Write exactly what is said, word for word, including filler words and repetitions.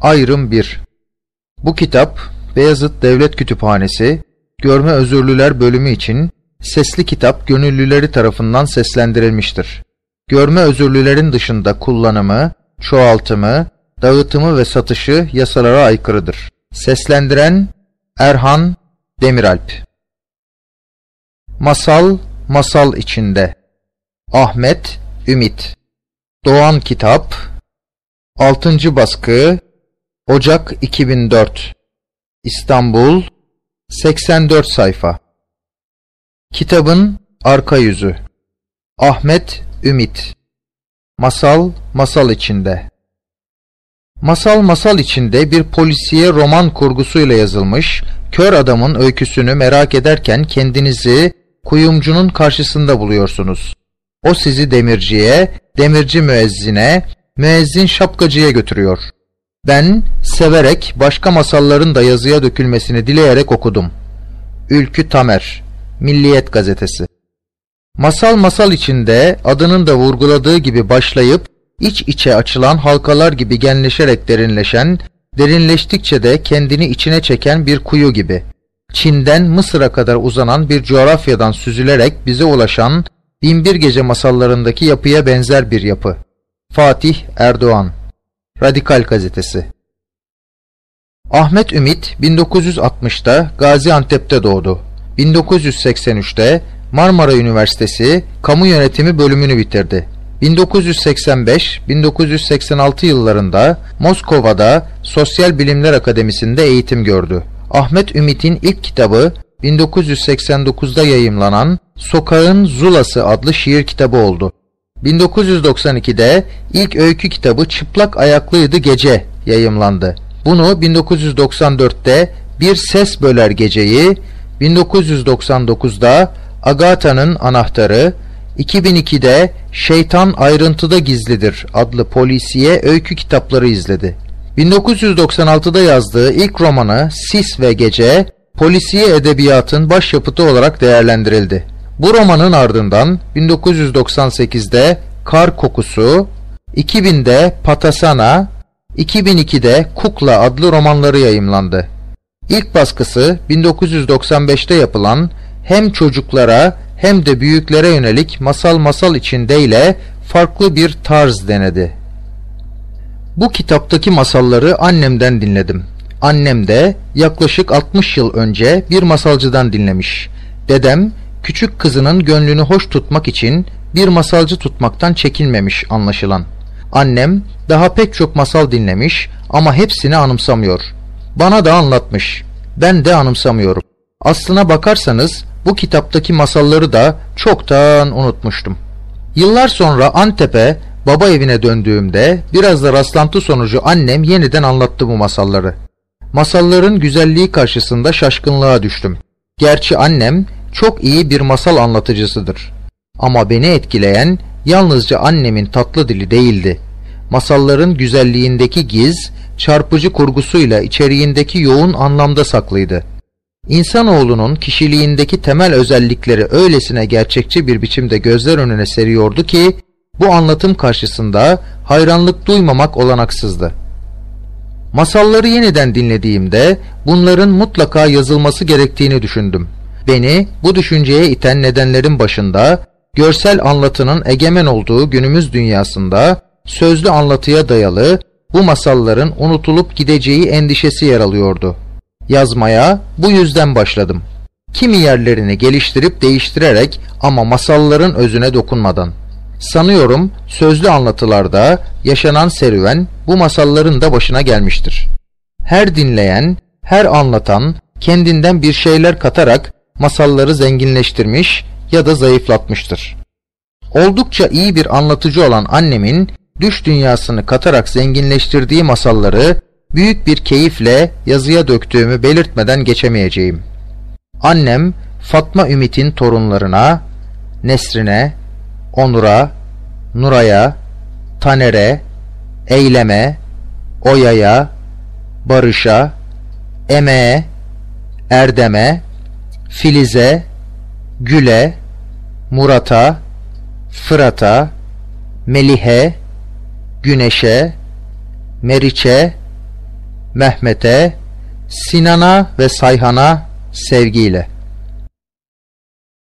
Ayrım bir. Bu kitap Beyazıt Devlet Kütüphanesi Görme Özürlüler bölümü için sesli kitap gönüllüleri tarafından seslendirilmiştir. Görme özürlülerin dışında kullanımı, çoğaltımı, dağıtımı ve satışı yasalara aykırıdır. Seslendiren Erhan Demiralp. Masal, masal içinde. Ahmet Ümit. Doğan Kitap. altıncı baskı. Ocak iki bin dört. İstanbul. seksen dört sayfa. Kitabın arka yüzü. Ahmet Ümit. Masal, masal içinde. Masal, masal içinde bir polisiye roman kurgusuyla yazılmış, kör adamın öyküsünü merak ederken kendinizi kuyumcunun karşısında buluyorsunuz. O sizi demirciye, demirci müezzine, müezzin şapkacıya götürüyor. Ben severek başka masalların da yazıya dökülmesini dileyerek okudum. Ülkü Tamer, Milliyet Gazetesi. Masal, masal içinde adının da vurguladığı gibi başlayıp iç içe açılan halkalar gibi genleşerek derinleşen, derinleştikçe de kendini içine çeken bir kuyu gibi, Çin'den Mısır'a kadar uzanan bir coğrafyadan süzülerek bize ulaşan Binbir Gece masallarındaki yapıya benzer bir yapı. Fatih Erdoğan, Radikal Gazetesi. Ahmet Ümit bin dokuz yüz altmışta Gaziantep'te doğdu. bin dokuz yüz seksen üçte Marmara Üniversitesi Kamu Yönetimi bölümünü bitirdi. bin dokuz yüz seksen beş bin dokuz yüz seksen altı yıllarında Moskova'da Sosyal Bilimler Akademisi'nde eğitim gördü. Ahmet Ümit'in ilk kitabı bin dokuz yüz seksen dokuzda yayımlanan Sokağın Zulası adlı şiir kitabı oldu. bin dokuz yüz doksan ikide ilk öykü kitabı Çıplak Ayaklıydı Gece yayımlandı. Bunu bin dokuz yüz doksan dörtte Bir Ses Böler Geceyi, bin dokuz yüz doksan dokuzda Agatha'nın Anahtarı, iki bin ikide Şeytan Ayrıntıda Gizlidir adlı polisiye öykü kitapları izledi. bin dokuz yüz doksan altıda yazdığı ilk romanı Sis ve Gece, polisiye edebiyatın başyapıtı olarak değerlendirildi. Bu romanın ardından bin dokuz yüz doksan sekizde Kar Kokusu, iki binde Patasana, iki bin ikide Kukla adlı romanları yayımlandı. İlk baskısı bin dokuz yüz doksan beşte yapılan hem çocuklara hem de büyüklere yönelik Masal Masal içinde ile farklı bir tarz denedi. Bu kitaptaki masalları annemden dinledim. Annem de yaklaşık altmış yıl önce bir masalcıdan dinlemiş. Dedem küçük kızının gönlünü hoş tutmak için bir masalcı tutmaktan çekinmemiş anlaşılan. Annem daha pek çok masal dinlemiş ama hepsini anımsamıyor. Bana da anlatmış. Ben de anımsamıyorum. Aslına bakarsanız bu kitaptaki masalları da çoktan unutmuştum. Yıllar sonra Antep'e, baba evine döndüğümde biraz da rastlantı sonucu annem yeniden anlattı bu masalları. Masalların güzelliği karşısında şaşkınlığa düştüm. Gerçi annem çok iyi bir masal anlatıcısıdır. Ama beni etkileyen yalnızca annemin tatlı dili değildi. Masalların güzelliğindeki giz, çarpıcı kurgusuyla içeriğindeki yoğun anlamda saklıydı. İnsanoğlunun kişiliğindeki temel özellikleri öylesine gerçekçi bir biçimde gözler önüne seriyordu ki, bu anlatım karşısında hayranlık duymamak olanaksızdı. Masalları yeniden dinlediğimde bunların mutlaka yazılması gerektiğini düşündüm. Beni bu düşünceye iten nedenlerin başında, görsel anlatının egemen olduğu günümüz dünyasında sözlü anlatıya dayalı bu masalların unutulup gideceği endişesi yer alıyordu. Yazmaya bu yüzden başladım. Kimi yerlerini geliştirip değiştirerek ama masalların özüne dokunmadan. Sanıyorum sözlü anlatılarda yaşanan serüven bu masalların da başına gelmiştir. Her dinleyen, her anlatan kendinden bir şeyler katarak masalları zenginleştirmiş ya da zayıflatmıştır. Oldukça iyi bir anlatıcı olan annemin düş dünyasını katarak zenginleştirdiği masalları büyük bir keyifle yazıya döktüğümü belirtmeden geçemeyeceğim. Annem Fatma Ümit'in torunlarına, Nesrin'e, Onur'a, Nuray'a, Taner'e, Eylem'e, Oya'ya, Barış'a, Eme'ye, Erdem'e, Filiz'e, Gül'e, Murat'a, Fırat'a, Melih'e, Güneş'e, Meriç'e, Mehmet'e, Sinan'a ve Sayhan'a sevgiyle.